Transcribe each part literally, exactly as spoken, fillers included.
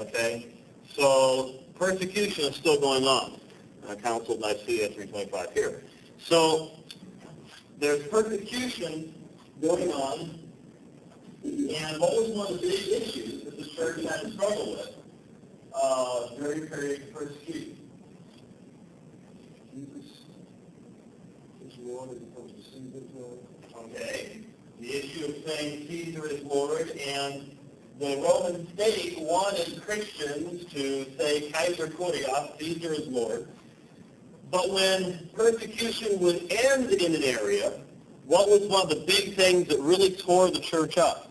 Okay? So persecution is still going on. Uh, Council Nicaea three twenty-five here. So there's persecution going on, and what was one of the big issues that the church had to struggle with uh, during the period of persecution? Jesus is Lord as opposed to Caesar is Lord. Okay. The issue of saying Caesar is Lord, and the Roman state wanted Christians to say Kaiser Kurios, Caesar is Lord. But when persecution would end in an area, what was one of the big things that really tore the church up?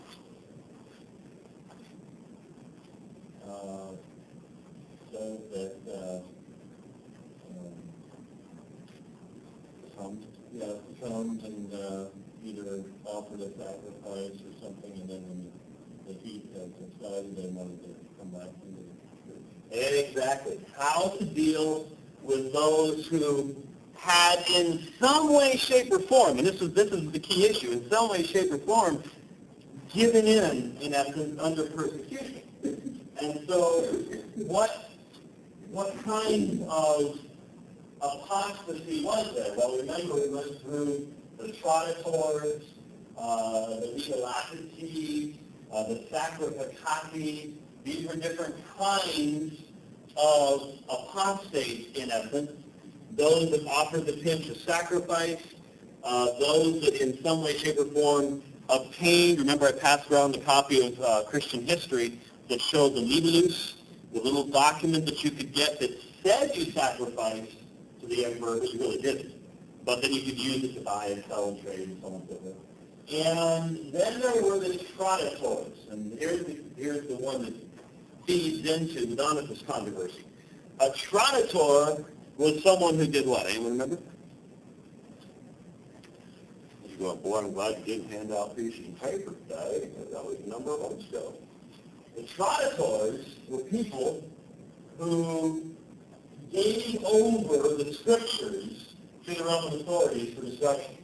Uh, so that uh, um, comes, yeah, comes and uh, either offered a sacrifice or something, and then when the heat had subsided, they wanted to come back into the church. Exactly. How to deal with those who had in some way, shape, or form, and this is this is the key issue, in some way, shape, or form, given in, in essence, under persecution. And so what what kind of apostasy was there? Well, remember, we went through the Traditores, uh, the Legolatici, uh, the Sacrificati. These were different kinds of apostates, in essence. Those that offered the pinch of sacrifice, uh, those that in some way, shape, or form obtained, remember I passed around a copy of uh, Christian history that showed the Libellus, the little document that you could get that said you sacrificed to the emperor, but you really didn't. But then you could use it to buy and sell and trade and so on and so forth. And then there were the Traditores, and here's the, here's the one that feeds into the Donatus controversy. A Traditor was someone who did what? Anyone remember? You go, boy, I'm glad you didn't hand out pieces of paper today. That was a number of months ago. The Traditores were people who gave over the scriptures to the Roman authorities for destruction.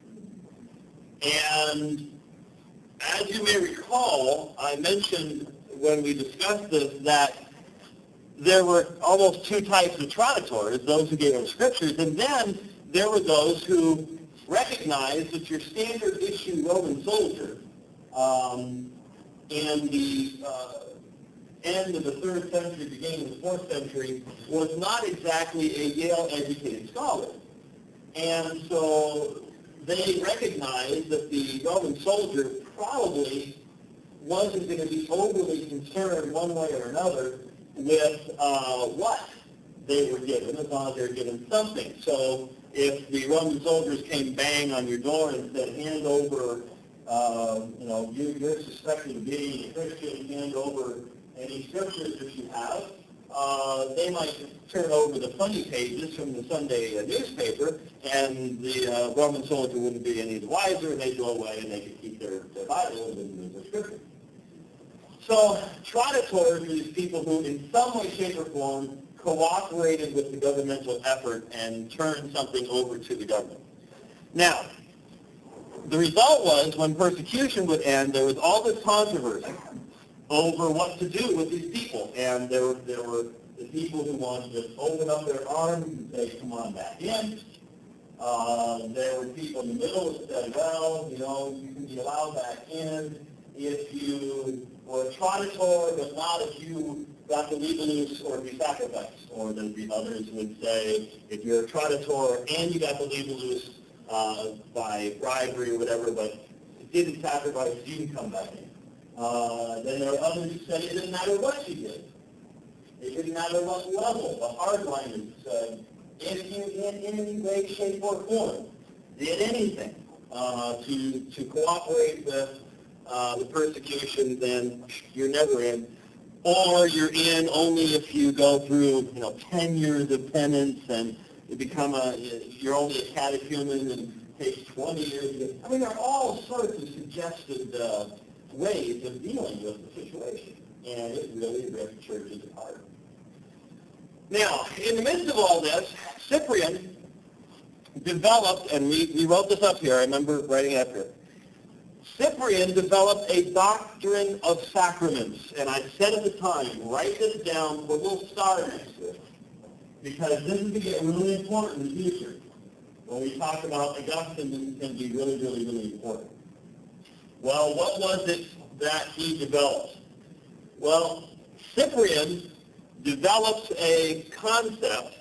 And as you may recall, I mentioned when we discussed this that there were almost two types of Traditores, those who gave over scriptures, and then there were those who recognized that your standard issue Roman soldier um, in the uh, end of the third century, beginning of the fourth century, was not exactly a Yale-educated scholar. And so they recognized that the Roman soldier probably wasn't going to be overly concerned one way or another with uh, what they were given, as long as they were given something. So if the Roman soldiers came bang on your door and said, hand over, uh, you know, you, you're suspected of being a Christian, hand over any scriptures that you have, uh, they might turn over the funny pages from the Sunday uh, newspaper, and the uh, Roman soldier wouldn't be any the wiser, and they'd go away and they could keep their, their Bible and their scripture. So Traditores were these people who, in some way, shape, or form, cooperated with the governmental effort and turned something over to the government. Now, the result was, when persecution would end, there was all this controversy over what to do with these people. And there were, there were the people who wanted to open up their arms and say, come on back in. Uh, there were people in the middle that said, well, you know, you can be allowed back in if you were a Traditor, but not if you got the Libellus or if you sacrificed. Or there'd be others who would say, if you're a Traditor and you got the Libellus uh, by bribery or whatever, but didn't sacrifice, you can come back in. Uh, then there are others who said it didn't matter what you did. It didn't matter what level. The hardliners said, if you in any way, shape, or form did anything uh, to, to cooperate with uh, the persecution, then you're never in. Or you're in only if you go through, you know, ten years of penance and you become a, you're only a catechumen and it takes twenty years. I mean, there are all sorts of suggested uh, ways of dealing with the situation. And it really ripped churches apart. Now, in the midst of all this, Cyprian developed, and we, we wrote this up here, I remember writing after it. Cyprian developed a doctrine of sacraments, and I said at the time, write this down, but we'll start next week, because this is going to get really important in the future. When we talk about Augustine, this is going to be really, really, really important. Well, what was it that he developed? Well, Cyprian develops a concept,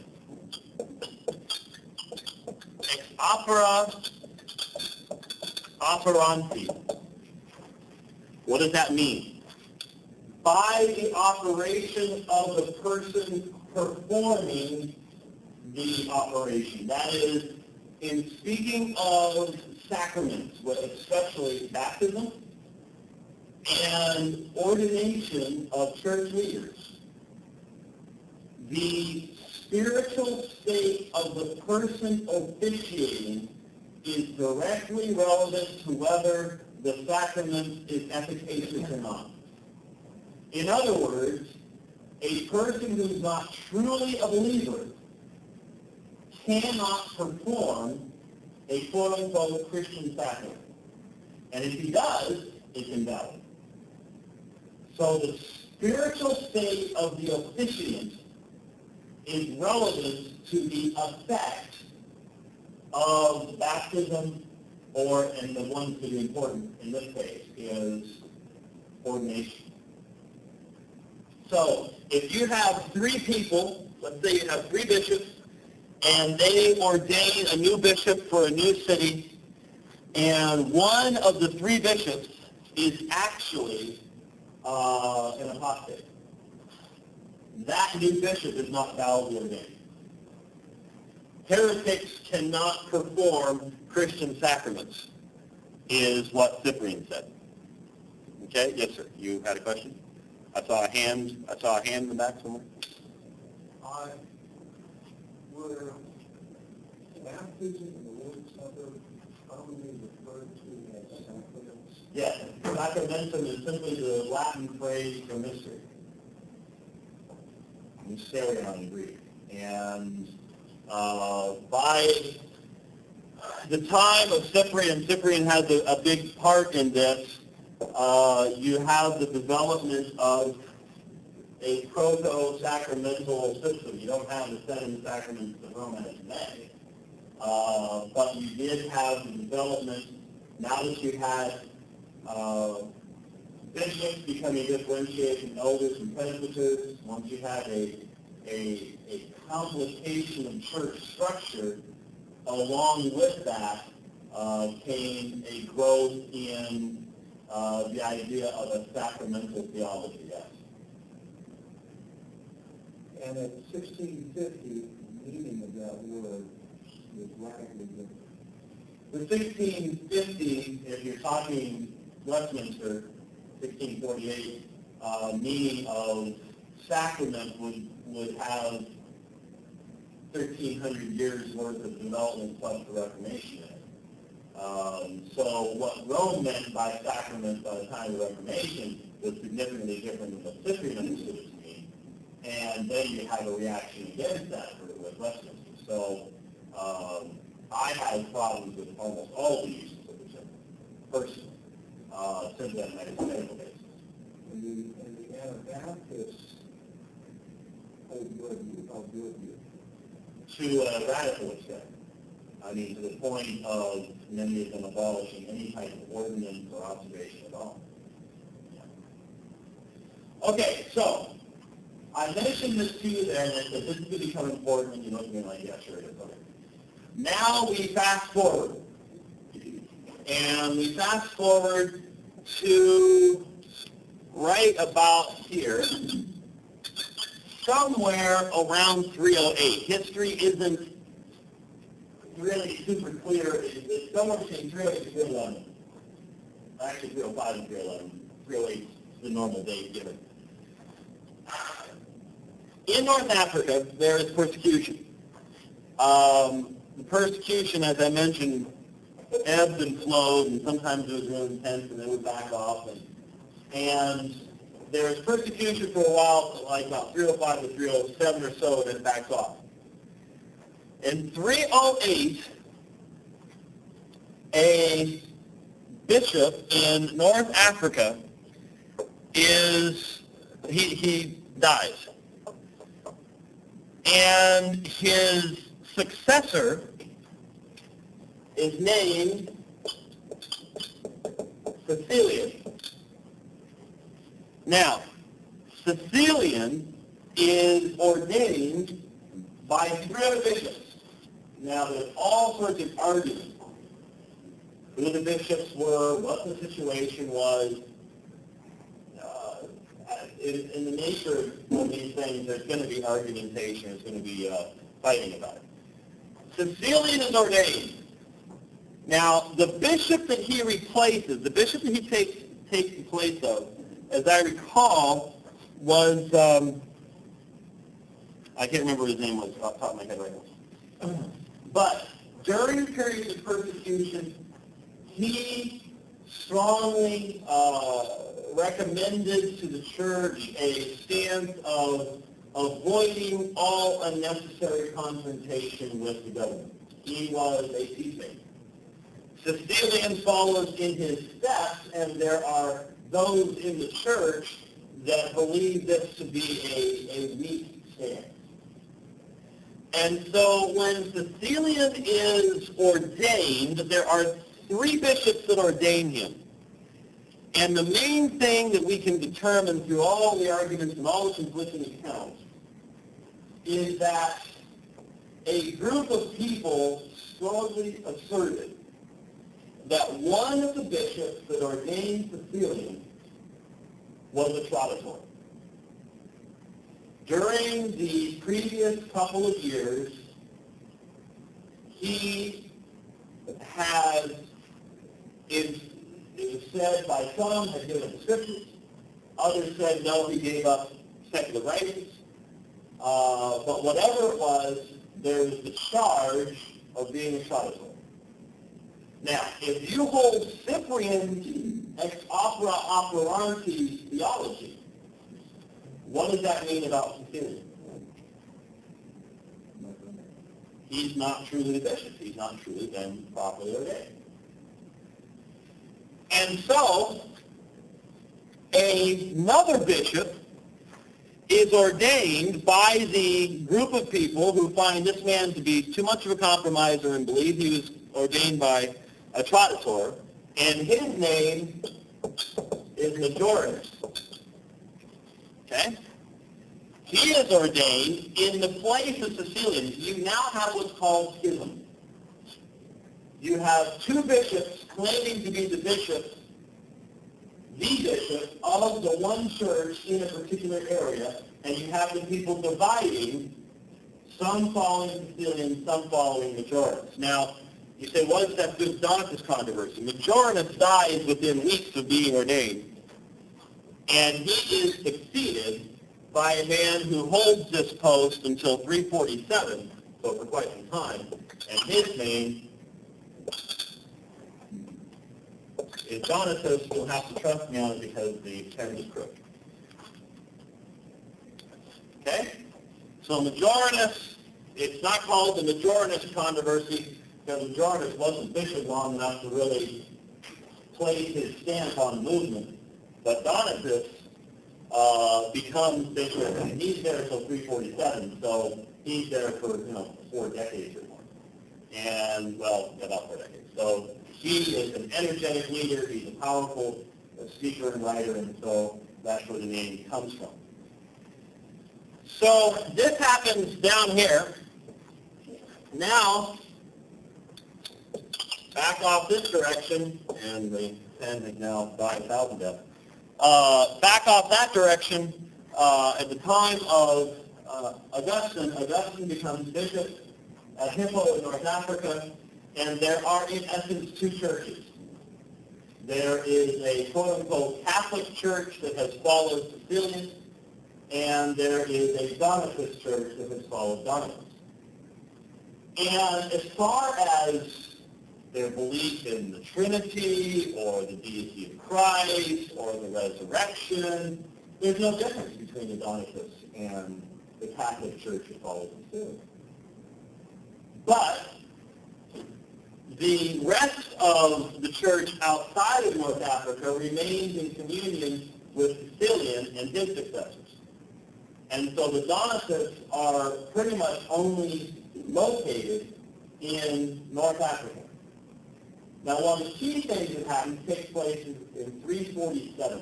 ex opera operanti. What does that mean? By the operation of the person performing the operation. That is, in speaking of sacraments, especially baptism and ordination of church leaders, the spiritual state of the person officiating is directly relevant to whether the sacrament is efficacious or not. In other words, a person who is not truly a believer cannot perform a quote-unquote Christian sacrament. And if he does, it's invalid. So the spiritual state of the officiant is relevant to the effect of baptism, or, and the one to be important in this case, is ordination. So if you have three people, let's say you have three bishops, and they ordain a new bishop for a new city, and one of the three bishops is actually uh, an apostate. That new bishop is not validly ordained. Heretics cannot perform Christian sacraments, is what Cyprian said. Okay, yes, sir. You had a question? I saw a hand. I saw a hand in the back somewhere. I were baptism and the Lord's Supper commonly referred to as sacraments? Yes, sacramentum is simply the Latin phrase for mystery. Mysterion in Greek. And uh, by the time of Cyprian, Cyprian has a, a big part in this. Uh, you have the development of a proto-sacramental system. You don't have the seven sacraments of Rome as today. Uh, but you did have the development, now that you had uh, bishops becoming differentiated from elders and presbyters, once you had a, a, a complication of church structure, along with that uh, came a growth in uh, the idea of a sacramental theology, yes. And at sixteen fifty, the meaning of that word was radically different. The sixteen fifty, if you're talking Westminster, sixteen forty-eight, uh, meaning of sacrament would, would have thirteen hundred years worth of development plus the Reformation. Um, so what Rome meant by sacrament by the time of the Reformation was significantly different than what Cyprian understood it to mean. And then you have a reaction against that with Westminster. So um, I had problems with almost all the uses of the term, personally, uh, simply on a medical basis. And the, and the Anabaptists hold good view, held good view. To a radical extent. I mean, to the point of many of them abolishing any type of ordinance or observation at all. Yeah. Okay, so I mentioned this to you there, and I said this is going to become important, and you look at me like, yeah, sure it is. Okay. Now we fast forward, and we fast forward to right about here, somewhere around three oh eight. History isn't really super clear. It's somewhere between three oh eight and three eleven. Actually, three oh five and three eleven. three oh eight is the normal date given. In North Africa, there is persecution. Um, the persecution, as I mentioned, ebbed and flowed, and sometimes it was really intense, and then would back off. And, and there was persecution for a while, like about three oh five to three oh seven or so, and then it backs off. In three oh eight, a bishop in North Africa is, he, he dies. And his successor is named Cecilian. Now, Cecilian is ordained by three other bishops. Now, there's all sorts of arguments. Who the bishops were, what the situation was. Uh, in, in the nature of these things, there's going to be argumentation. There's going to be uh, fighting about it. Cecilian is ordained. Now, the bishop that he replaces, the bishop that he takes, takes the place of, as I recall, was, um, I can't remember what his name was off the top of my head right now. But during the period of persecution, he strongly uh, recommended to the church a stance of avoiding all unnecessary confrontation with the government. He was a peacemaker. Cecilian follows in his steps, and there are those in the church that believe this to be a, a weak stance. And so when Cecilian is ordained, there are three bishops that ordain him. And the main thing that we can determine through all the arguments and all the conflicting accounts is that a group of people strongly asserted that one of the bishops that ordained Cecilian was a traditor. During the previous couple of years, he has, it, it was said by some, had given the scriptures. Others said, no, he gave up secular writings. Uh, but whatever it was, there was the charge of being a traditor. Now, if you hold Cyprian ex opera operantes theology, what does that mean about Cecilian? He's not truly the bishop. He's not truly been properly ordained. And so, another bishop is ordained by the group of people who find this man to be too much of a compromiser and believe he was ordained by a traditor, and his name is Majorinus. Okay? He is ordained in the place of Cecilian. You now have what's called schism. You have two bishops claiming to be the bishop, the bishop of the one church in a particular area, and you have the people dividing, some following Cecilian, some following Majorinus. Now, you say, what does that do with Donatus controversy? Majorinus dies within weeks of being ordained, and he is succeeded by a man who holds this post until three forty-seven, so for quite some time, and his name is Donatus. You'll have to trust me on it because the pen is crooked. Okay? So Majorinus, it's not called the Majorinus controversy because Majorinus wasn't bishop long enough to really place his stamp on the movement, but Donatus uh, becomes bishop, and he's there until three forty-seven, so he's there for, you know, four decades or more. And, well, about four decades. So he is an energetic leader, he's a powerful speaker and writer, and so that's where the name comes from. So this happens down here. Now, back off this direction, and the pen has now died a thousand deaths. Uh, back off that direction, uh, at the time of uh, Augustine, Augustine becomes bishop at Hippo in North Africa, and there are in essence two churches. There is a quote-unquote Catholic church that has followed Cecilian, and there is a Donatist church that has followed Donatus. And as far as their belief in the Trinity or the deity of Christ or the resurrection, there's no difference between the Donatists and the Catholic Church that follows Cecilian. But The rest of the church outside of North Africa remains in communion with Cecilian and his successors. And so the Donatists are pretty much only located in North Africa. Now, one of the key things that happens takes place in, in three forty-seven.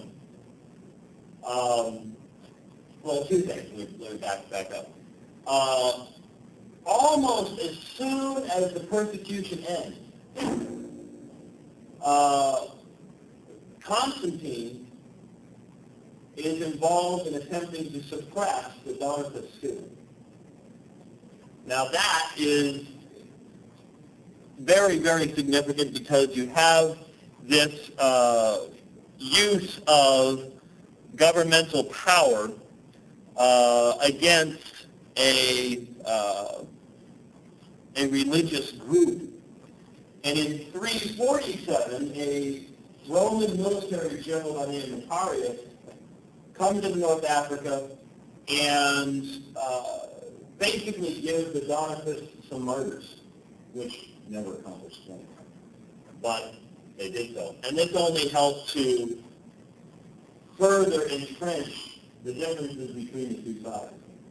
Um, well, two things. Let me, let me back, back up. Uh, almost as soon as the persecution ends, uh, Constantine is involved in attempting to suppress the Donatist school. Now that is very, very significant because you have this uh, use of governmental power uh, against a, uh, a religious group. And in three forty-seven, a Roman military general by the name of Macarius comes into North Africa and uh, basically gives the Donatists some murders, which never accomplished anything. But they did so. And this only helped to further entrench the differences between the two sides.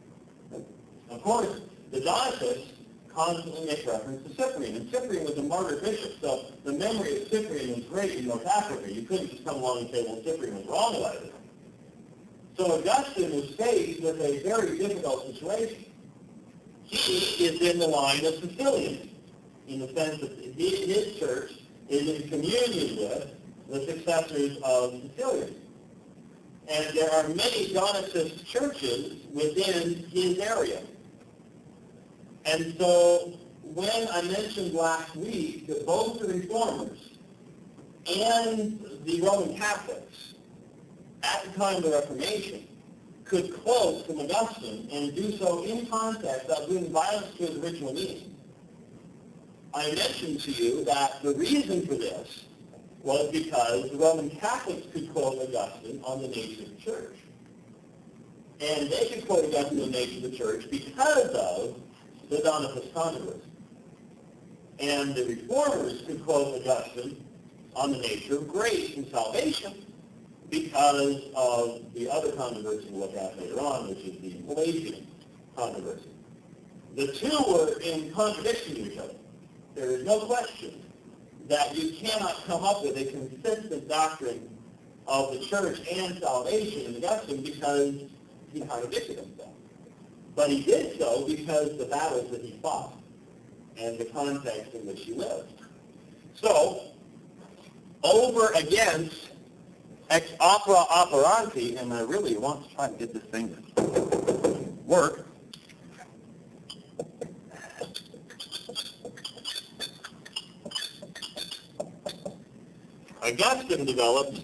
Of course, the Donatists constantly make reference to Cyprian, and Cyprian was a martyr bishop, so the memory of Cyprian was great in North Africa. You couldn't just come along and say, well, Cyprian was wrong about it. So Augustine was faced with a very difficult situation. He is in the line of Cecilian, in the sense that he, his church is in communion with the successors of Cecilian. And there are many Donatist churches within his area. And so when I mentioned last week that both the Reformers and the Roman Catholics at the time of the Reformation could quote from Augustine and do so in context of doing violence to his original meaning, I mentioned to you that the reason for this was because the Roman Catholics could quote Augustine on the nature of the church. And they could quote Augustine on the nature of the church because of the Donatist controversy. And the Reformers could quote Augustine on the nature of grace and salvation because of the other controversy we'll look at later on, which is the Pelagian controversy. The two were in contradiction to each other. There is no question that you cannot come up with a consistent doctrine of the church and salvation in Augustine because he contradicted himself. But he did so because the battles that he fought and the context in which he lived. So, over against ex opera operandi, and I really want to try to get this thing to work. Augustine developed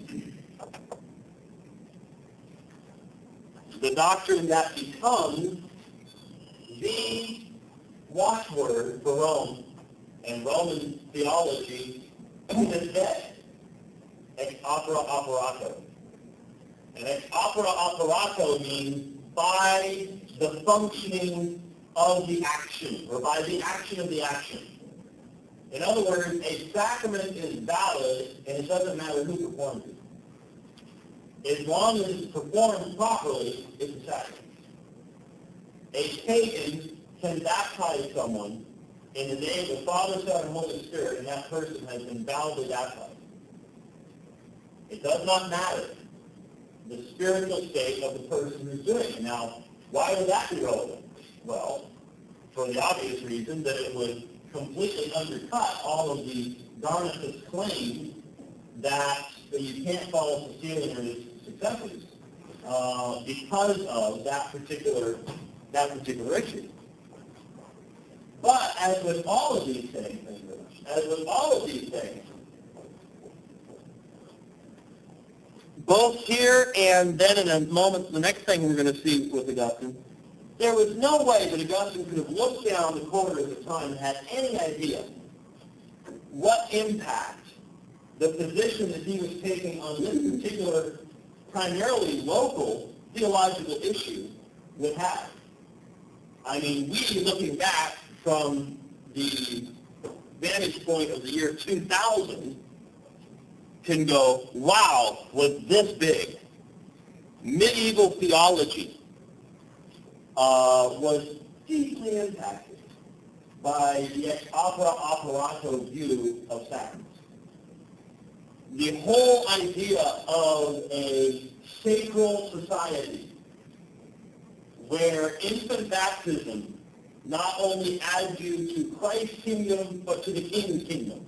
the doctrine that becomes the watchword for Rome and Roman theology to this day. Ex opera operato. And ex opera operato means by the functioning of the action, or by the action of the action. In other words, a sacrament is valid, and it doesn't matter who performs it. As long as it's performed properly, it's a sacrament. A pagan can baptize someone in the name of the Father, Son, and Holy Spirit, and that person has been validly baptized. It does not matter the spiritual state of the person who's doing it. Now, why would that be relevant? Well, for the obvious reason that it would completely undercut all of the Donatist claims that you can't follow Cecilian or his successors uh, because of that particular that particular issue. But as with all of these things, as with all of these things, both here and then in a moment, the next thing we're going to see with Augustine, there was no way that Augustine could have looked down the corridor at the time and had any idea what impact the position that he was taking on this particular, primarily local, theological issue would have. I mean, we, looking back from the vantage point of the year two thousand can go, wow, was this big? Medieval theology uh, was deeply impacted by the ex opera operato view of sacraments. The whole idea of a sacral society where infant baptism not only adds you to Christ's kingdom, but to the King's kingdom.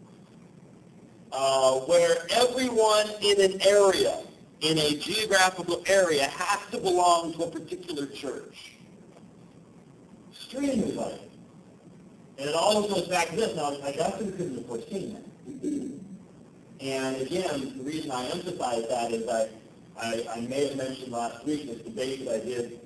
Uh, where everyone in an area, in a geographical area, has to belong to a particular church. Extremely vital. And it always goes back to this. Now, Augustine couldn't have foreseen that. And again, the reason I emphasize that is I, I, I may have mentioned last week this debate that I did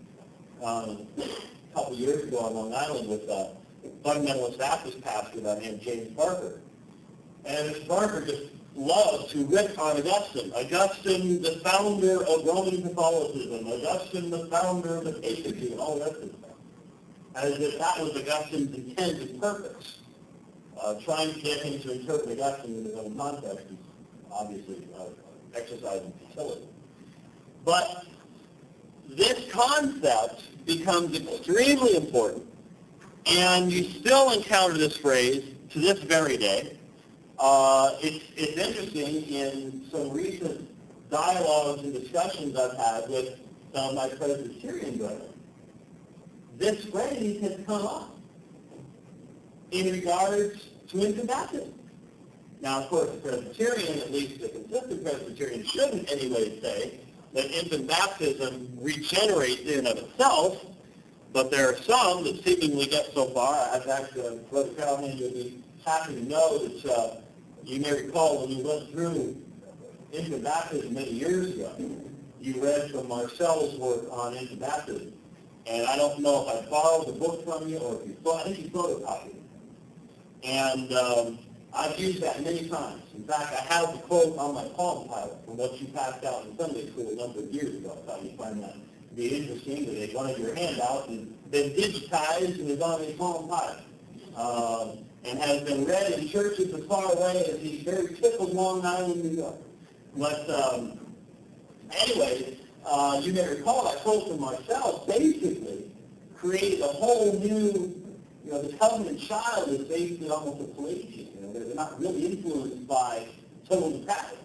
um, a couple of years ago on Long Island with a fundamentalist Baptist pastor by the name of James Barker. And Mister Barker just loved to rip on Augustine. Augustine, the founder of Roman Catholicism. Augustine, the founder of the papacy, and all that sort of stuff. As if that was Augustine's intended purpose. Uh, trying to get him to interpret Augustine in his own context is obviously uh, exercising futility. But this concept becomes extremely important, and you still encounter this phrase to this very day. Uh, it's, it's interesting in some recent dialogues and discussions I've had with some of my Presbyterian brethren. This phrase has come up in regards to infant baptism. Now, of course, the Presbyterian, at least the consistent Presbyterian, shouldn't anyway say that infant baptism regenerates in and of itself, but there are some that seemingly get so far. I've actually, Brother Calhoun, you'll be happy to know that uh, you may recall when you went through infant baptism many years ago, you read from Marcel's work on infant baptism. And I don't know if I borrowed the book from you or if you thought, I think you photocopied it. And um, I've used that many times. In fact, I have the quote on my Palm Pilot from what you passed out in Sunday school a number of years ago. I thought you'd find that to be interesting, that one of your handouts has been digitized and is on a Palm Pilot. Uh, and has been read in churches as far away as the very tip of Long Island, New York. But um, anyway, uh, you may recall that quote from Marcel basically created a whole new, you know, the covenant child is basically almost a Pelagian. You know, they're not really influenced by total depravity.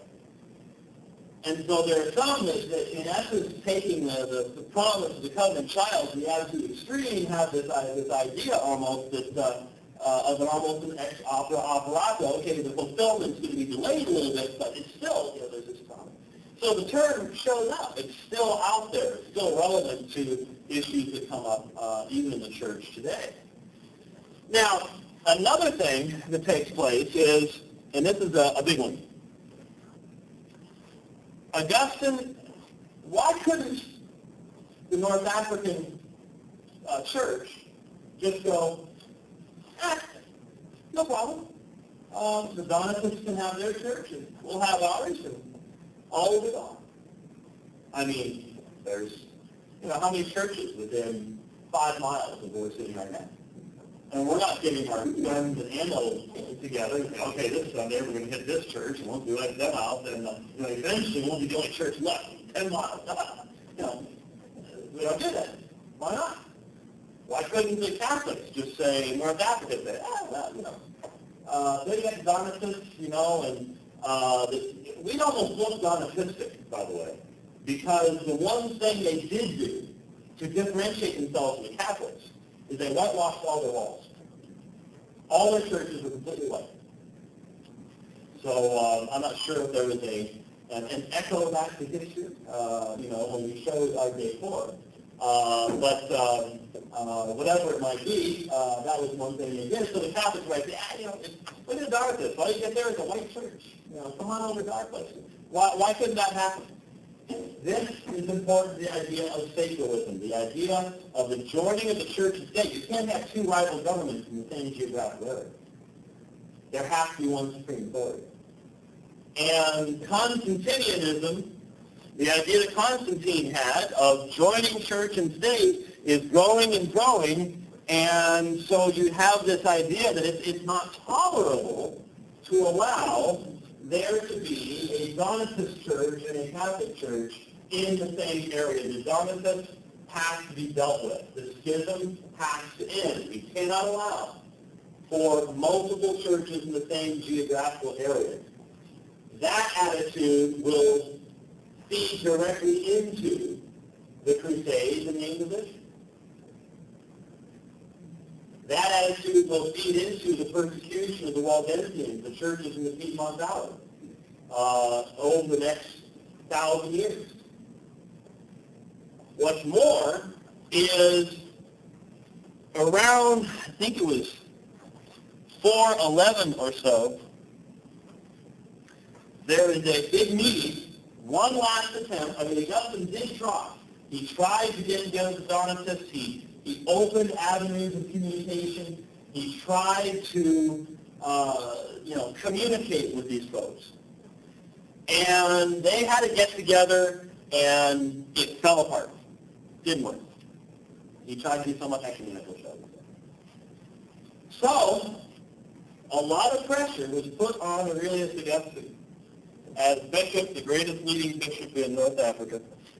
And so there are some that, that in essence, taking the, the, the promise of the covenant child to the absolute extreme, have this, uh, this idea almost that uh, uh, of an almost an ex opera operato. Okay, the fulfillment's going to be delayed a little bit, but it's still, you know, there's this promise. So the term shows up. It's still out there. It's still relevant to issues that come up uh, even in the church today. Now, another thing that takes place is, and this is a, a big one, Augustine, why couldn't the North African uh, church just go, eh, no problem. Um, the Donatists can have their church, and we'll have ours, and all of it all. I mean, there's, you know, how many churches within five miles of where we're sitting right now? And we're not getting our friends and in-laws together and say, okay, this Sunday we're going to hit this church, and we'll do it them out, and uh, you know, eventually we'll be the only church left, ten miles. You know, we don't do that. Why not? Why couldn't the Catholics just say, North Africa, say, ah, well, you know, uh, they get Donatists, you know, and uh, the, we'd almost look Donatistic, by the way, because the one thing they did do to differentiate themselves from the Catholics is they whitewashed all their walls. All their churches were completely white. So um, I'm not sure if there was a an, an echo back to history, uh, you know, when we showed our day four. Uh, but um, uh, whatever it might be, uh, that was one thing they did. So the Catholics were like, yeah, you know, look at Dartmouth. All you get there is a white church. You know, come on over to our place. Why, why couldn't that happen? This is important, the idea of sacralism, the idea of the joining of the church and state. You can't have two rival governments in the same geographical area. There has to be one supreme authority. And Constantinianism, the idea that Constantine had of joining church and state, is growing and growing And so you have this idea that it's, it's not tolerable to allow there to be a Donatist church and a Catholic church in the same area. The Donatists has to be dealt with. The schism has to end. We cannot allow for multiple churches in the same geographical area. That attitude will feed directly into the Crusades and the Inquisition. That attitude will feed into the persecution of the Waldensians, the churches in the Piedmont Valley, uh, over the next thousand years. What's more is around, I think it was four eleven or so, there is a big meeting, one last attempt. I mean, Augustine did try. He tried to get together the Donatists. He, he opened avenues of communication. He tried to, uh, you know, communicate with these folks. And they had to get together, and it fell apart. Didn't work. He tried to do so much ecumenical show. So, a lot of pressure was put on Aurelius Augustine as bishop, the greatest leading bishop in North Africa,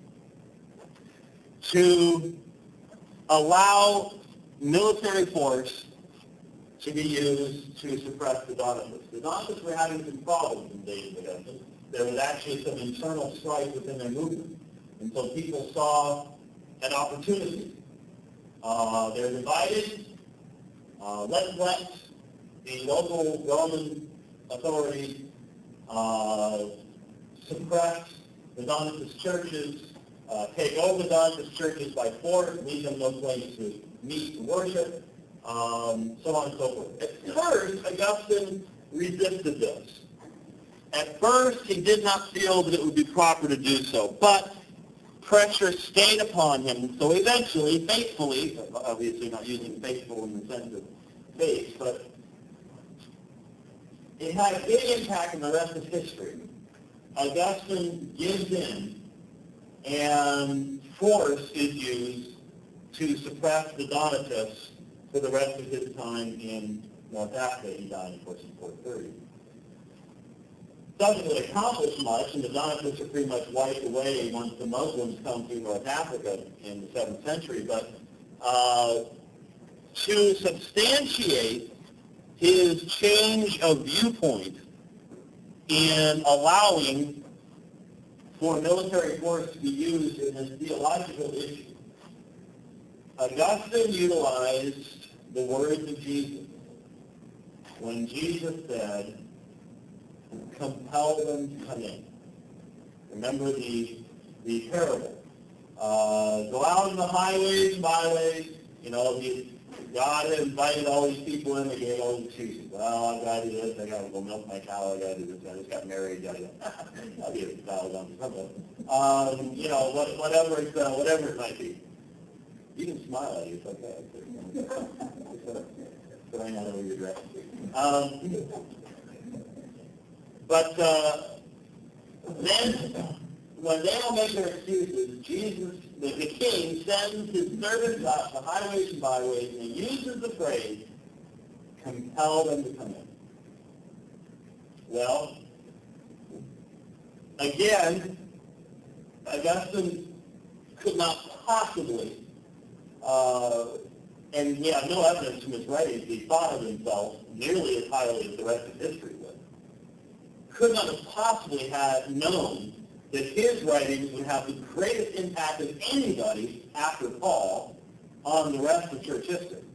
to allow military force to be used to suppress the Donatists. The Donatists were having some problems in the days of Augustine. There was actually some internal strife within their movement. And so people saw an opportunity. Uh, they're divided. Uh, let's let the local Roman authorities uh, suppress the Donatist churches, uh, take over the Donatist churches by force, leave them no place to meet to worship, um, so on and so forth. At first, Augustine resisted this. At first, he did not feel that it would be proper to do so, but pressure stayed upon him, so eventually, faithfully, obviously not using faithful in the sense of faith, but it had a big impact on the rest of history. Augustine gives in, and force is used to suppress the Donatists for the rest of his time in North Africa. He died, of course, in four thirty. Doesn't really accomplish much, and the Donatists are pretty much wiped away once the Muslims come through North Africa in the seventh century. But uh, to substantiate his change of viewpoint in allowing for military force to be used in this theological issue, Augustine utilized the words of Jesus when Jesus said, compel them to come in. Remember the, the parable. Uh, go out in the highways and byways. You know, the, God had invited all these people in. They gave all these excuses. Well, I got to do this. I got to go milk my cow. I got to do this. I just got married. I got I'll give it a thousand dollars. Um, you know, what, whatever it's, uh, whatever it might be. You can smile at it. It's okay. Throwing out over your dress. Um, But uh, then, when they all make their excuses, Jesus, the, the king, sends his servants out to highways and byways, and he uses the phrase, compel them to come in. Well, again, Augustine could not possibly, uh, and he had no evidence from his writings, he thought of himself nearly as highly as the rest of history would, could not have possibly have known that his writings would have the greatest impact of anybody after Paul on the rest of church history.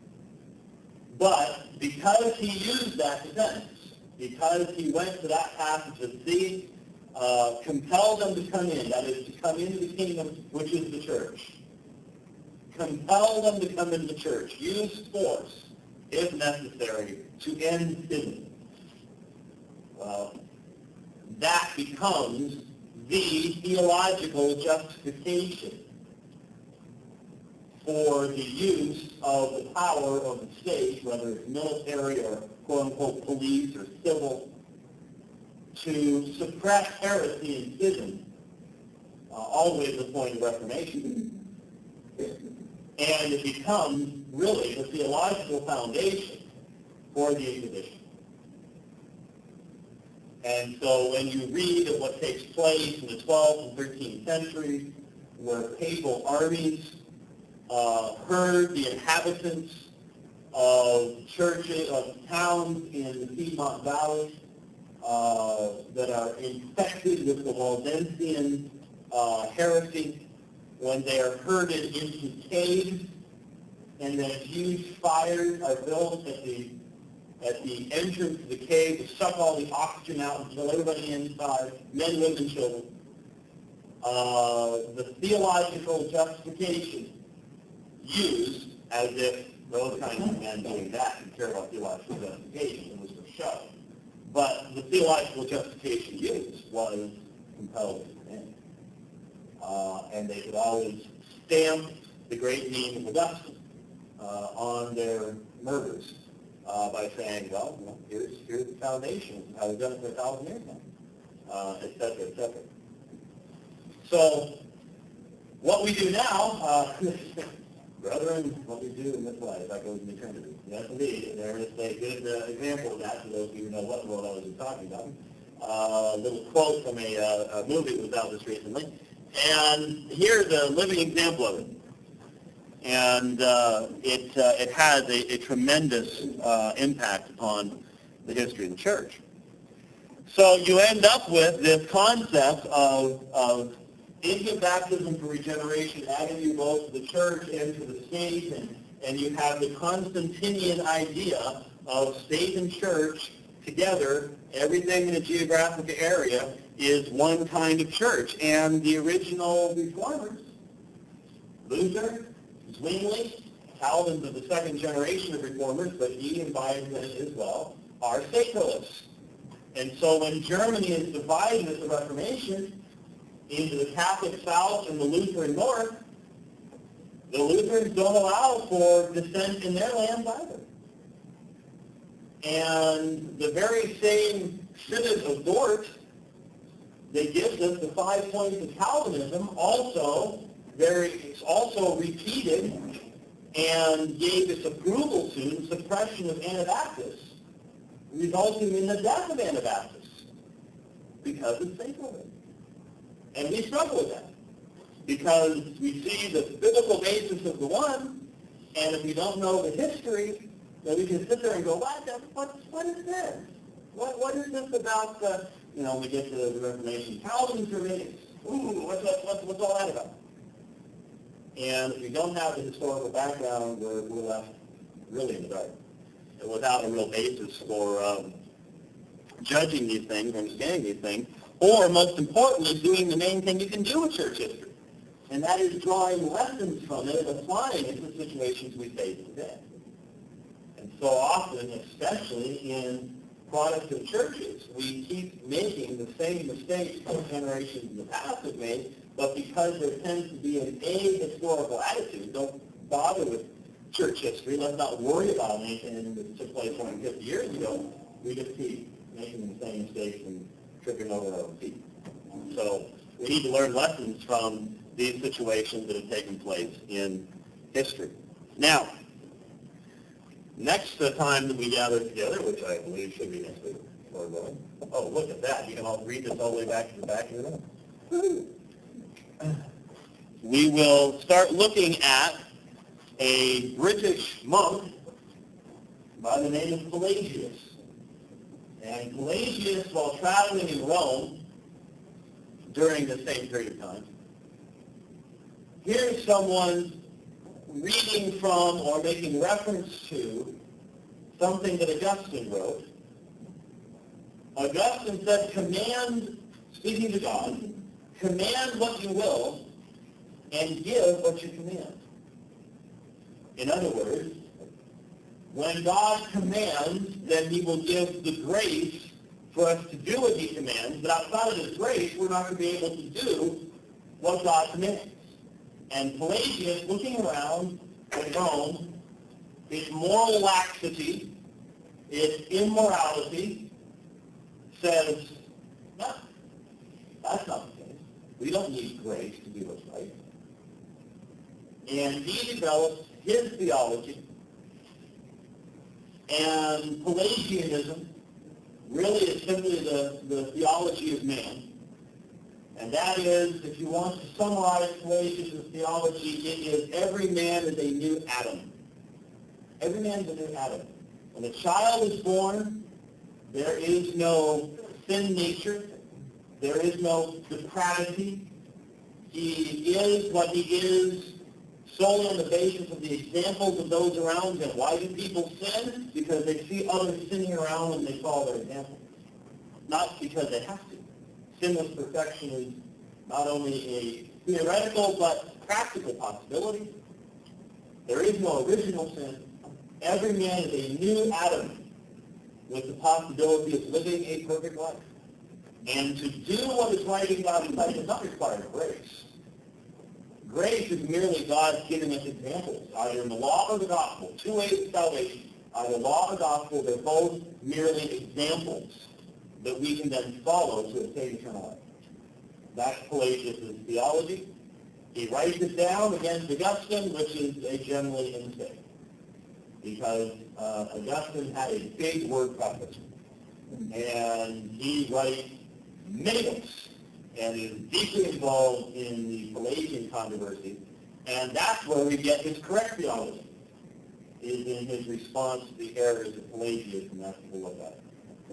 But because he used that defense, because he went to that passage of see, uh, compel them to come in, that is, to come into the kingdom, which is the church. Compel them to come into the church. Use force, if necessary, to end schism. Well, that becomes the theological justification for the use of the power of the state, whether it's military or quote-unquote police or civil, to suppress heresy and schism, uh, all the way to the point of Reformation. And it becomes really the theological foundation for the Inquisition. And so when you read of what takes place in the twelfth and thirteenth centuries, where papal armies uh, herd the inhabitants of churches, of towns in the Piedmont Valley uh, that are infected with the Waldensian uh, heresy, when they are herded into caves, and then huge fires are built at the at the entrance of the cave to suck all the oxygen out and kill everybody inside, men, women, children. Uh, the theological justification used, as if those kinds of men doing that didn't care about theological justification, it was for show. But the theological justification used was compelled men. Uh, and they could always stamp the great name of Augustine uh, on their murders uh, by saying, well, you know, here's, here's the foundation. This is how we've done it for a thousand years now, uh, et cetera, et cetera. So what we do now, uh, brethren, what we do in this life, that goes in eternity. Yes, indeed. There is a good uh, example of that for those of you who know what world I was talking about. Uh, a little quote from a, uh, a movie that was out just recently. And here's a living example of it. And uh, it, uh, it has a, a tremendous uh, impact upon the history of the church. So you end up with this concept of, of infant baptism for regeneration, adding you both to the church and to the state, and, and you have the Constantinian idea of state and church together. Everything in a geographic area is one kind of church. And the original reformers, Luther, Zwingli, Calvin's of the second generation of reformers, but he imbibes it as well, are sacralists. And so when Germany is divided at the Reformation into the Catholic South and the Lutheran North, the Lutherans don't allow for dissent in their lands either. And the very same Synod of Dort that gives us the five points of Calvinism also very also repeated and gave its approval to the suppression of Anabaptists, resulting in the death of Anabaptists because it's sacralism. And we struggle with that because we see the biblical basis of the one, and if we don't know the history, then we can sit there and go, what, what, what is this? What, what is this about, the, you know, we get to the Reformation, Calvin's Germanics. Ooh, what's, what's, what's all that about? And if we don't have the historical background, we're, we're left really in the dark, without a real basis for um, judging these things, understanding these things, or most importantly, doing the main thing you can do with church history. And that is drawing lessons from it and applying it to situations we face today. And so often, especially in Protestant churches, we keep making the same mistakes that generations in the past have made, but because there tends to be an ahistorical attitude, don't bother with church history, let's not worry about anything that took place one hundred fifty years ago, we just keep making the same mistakes and tripping over our own feet. So we need to learn lessons from these situations that have taken place in history. Now, next time that we gather together, which I believe should be next week, or going, oh, look at that. You can all read this all the way back to the back of the room. We will start looking at a British monk by the name of Pelagius. And Pelagius, while traveling in Rome during the same period of time, here's someone reading from or making reference to something that Augustine wrote. Augustine said, command, speaking to God, command what you will and give what you command. In other words, when God commands, then he will give the grace for us to do what he commands, but outside of his grace, we're not going to be able to do what God commands. And Pelagius, looking around at Rome, its moral laxity, its immorality, says, no, that's not the case. We don't need grace to do what's right. and he develops his theology. And Pelagianism really is simply the, the theology of man. And that is, if you want to summarize Pelagius' theology, it is every man is a new Adam. Every man is a new Adam. When a child is born, there is no sin nature. There is no depravity. He is what he is solely on the basis of the examples of those around him. Why do people sin? Because they see others sinning around and they follow their example. Not because they have to. Sinless perfection is not only a theoretical but practical possibility. There is no original sin. Every man is a new Adam with the possibility of living a perfect life. And to do what is right in God's sight does not require grace. Grace is merely God giving us examples, either in the law or the gospel. Two ways of salvation. Either law or gospel, they're both merely examples that we can then follow to obtain eternal life. That's Pelagius' theology. He writes it down against Augustine, which is a generally a mistake. Because uh, Augustine had a big word preface. And he writes many books and is deeply involved in the Pelagian controversy. And that's where we get his correct theology, is in his response to the errors of Pelagius, and that's what we'll look at.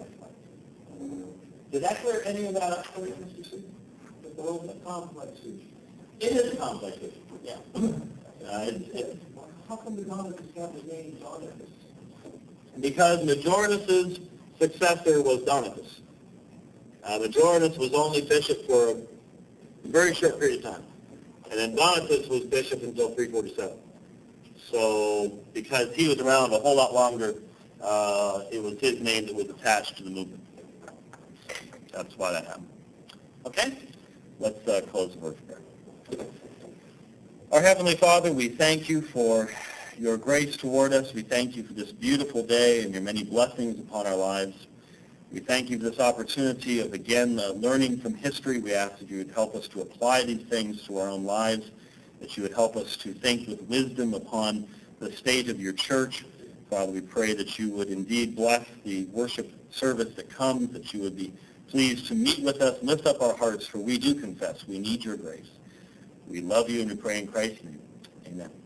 Did that clear any of that up for you, Mister C? It's a little bit complex issue. It is a complex issue, yeah. Uh, it, it, How come the Donatist got his name Donatus? Because Majornis's successor was Donatus. Uh, Majornis was only bishop for a very short period of time. And then Donatus was bishop until three forty-seven. So because he was around a whole lot longer, uh, it was his name that was attached to the movement. That's why that happened. Okay? Let's uh, close the word prayer. Our Heavenly Father, we thank you for your grace toward us. We thank you for this beautiful day and your many blessings upon our lives. We thank you for this opportunity of, again, uh, learning from history. We ask that you would help us to apply these things to our own lives, that you would help us to think with wisdom upon the state of your church. Father, we pray that you would indeed bless the worship service that comes, that you would be pleased to meet with us, lift up our hearts, for we do confess we need your grace. We love you and we pray in Christ's name. Amen.